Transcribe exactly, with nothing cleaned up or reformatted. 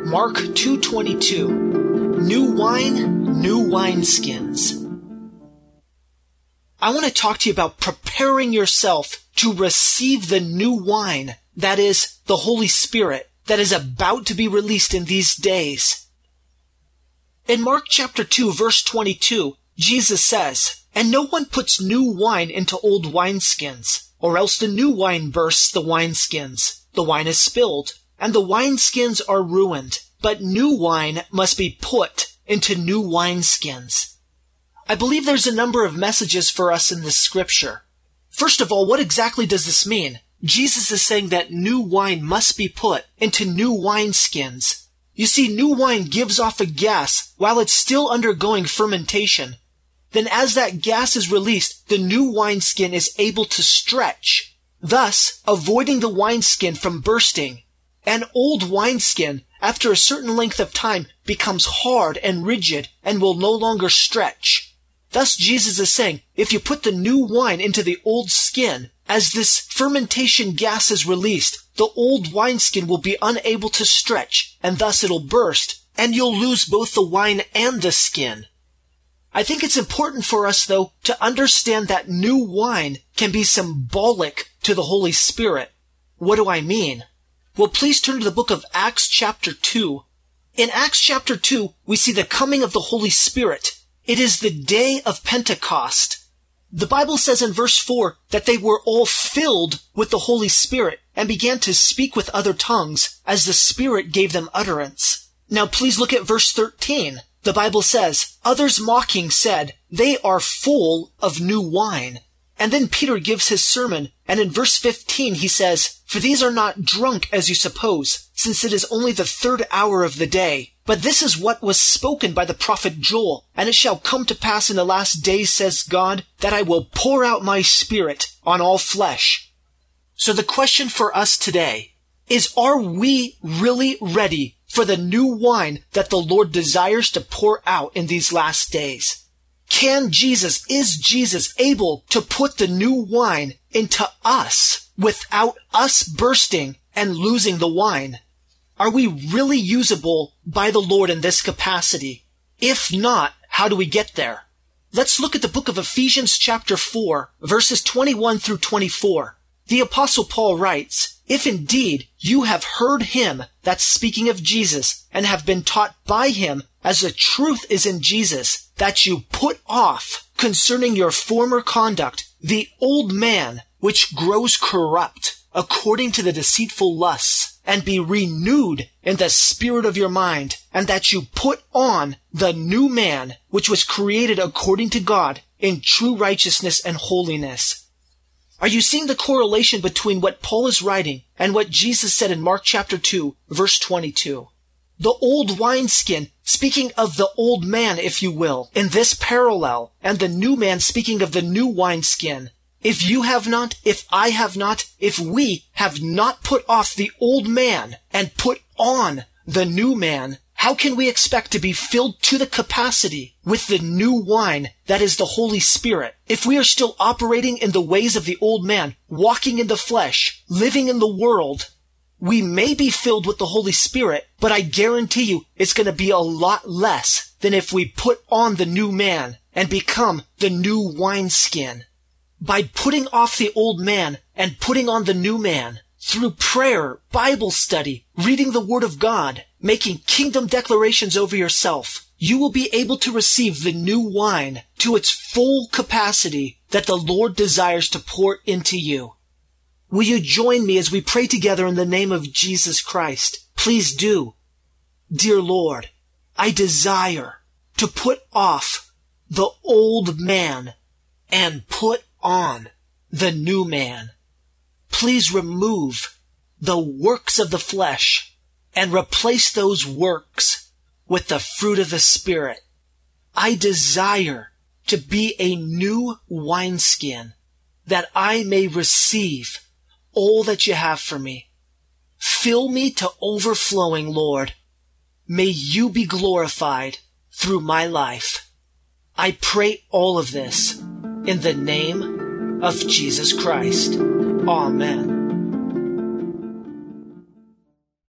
Mark two twenty-two. New wine, new wineskins. I want to talk to you about preparing yourself to receive the new wine, that is, the Holy Spirit, that is about to be released in these days. In Mark chapter two, verse twenty-two, Jesus says, "And no one puts new wine into old wineskins, or else the new wine bursts the wineskins. The wine is spilled, and the wineskins are ruined. But new wine must be put into new wineskins." I believe there's a number of messages for us in this scripture. First of all, what exactly does this mean? Jesus is saying that new wine must be put into new wineskins. You see, new wine gives off a gas while it's still undergoing fermentation. Then as that gas is released, the new wineskin is able to stretch, thus avoiding the wineskin from bursting. An old wineskin, after a certain length of time, becomes hard and rigid and will no longer stretch. Thus Jesus is saying, if you put the new wine into the old skin, as this fermentation gas is released, the old wineskin will be unable to stretch, and thus it'll burst, and you'll lose both the wine and the skin. I think it's important for us, though, to understand that new wine can be symbolic to the Holy Spirit. What do I mean? Well, please turn to the book of Acts chapter two. In Acts chapter two, we see the coming of the Holy Spirit. It is the day of Pentecost. The Bible says in verse four that they were all filled with the Holy Spirit and began to speak with other tongues as the Spirit gave them utterance. Now please look at verse thirteen. The Bible says, "Others mocking said, 'They are full of new wine.'" And then Peter gives his sermon, and in verse fifteen he says, "For these are not drunk as you suppose, since it is only the third hour of the day. But this is what was spoken by the prophet Joel. And it shall come to pass in the last days, says God, that I will pour out my Spirit on all flesh." So the question for us today is, are we really ready for the new wine that the Lord desires to pour out in these last days? Can Jesus, is Jesus able to put the new wine into us without us bursting and losing the wine? Are we really usable by the Lord in this capacity? If not, how do we get there? Let's look at the book of Ephesians chapter four, verses twenty-one through twenty-four. The Apostle Paul writes, "If indeed you have heard him," that's speaking of Jesus, "and have been taught by him, as the truth is in Jesus, that you put off concerning your former conduct the old man which grows corrupt according to the deceitful lusts, and be renewed in the spirit of your mind, and that you put on the new man which was created according to God in true righteousness and holiness." Are you seeing the correlation between what Paul is writing and what Jesus said in Mark chapter two, verse twenty-two? The old wineskin, speaking of the old man, if you will, in this parallel, and the new man speaking of the new wineskin. If you have not, if I have not, if we have not put off the old man and put on the new man, how can we expect to be filled to the capacity with the new wine that is the Holy Spirit, if we are still operating in the ways of the old man, walking in the flesh, living in the world? We may be filled with the Holy Spirit, but I guarantee you it's going to be a lot less than if we put on the new man and become the new wineskin. By putting off the old man and putting on the new man, through prayer, Bible study, reading the Word of God, making kingdom declarations over yourself, you will be able to receive the new wine to its full capacity that the Lord desires to pour into you. Will you join me as we pray together in the name of Jesus Christ? Please do. Dear Lord, I desire to put off the old man and put on the new man. Please remove the works of the flesh and replace those works with the fruit of the Spirit. I desire to be a new wineskin that I may receive all that you have for me. Fill me to overflowing, Lord. May you be glorified through my life. I pray all of this in the name of Jesus Christ. Amen.